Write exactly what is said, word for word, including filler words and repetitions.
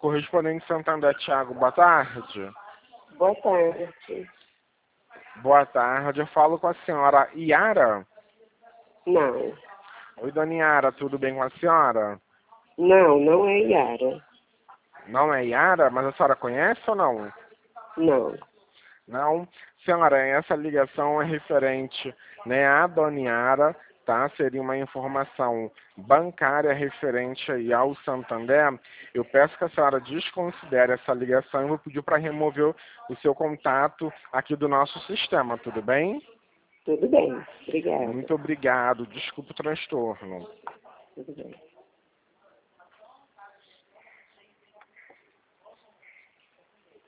Correspondente Santander, Thiago, boa tarde. Boa tarde. Boa tarde, eu falo com a senhora Yara. Não. Oi, dona Yara, tudo bem com a senhora? Não, não é Yara. Não é Yara, mas a senhora conhece ou não? Não. Não? Senhora, essa ligação é referente, né, à dona Yara, tá? Seria uma informação bancária referente aí ao Santander. Eu peço que a senhora desconsidere essa ligação e vou pedir para remover o seu contato aqui do nosso sistema, tudo bem? Tudo bem. Obrigada. Muito obrigado, desculpa o transtorno. Tudo bem.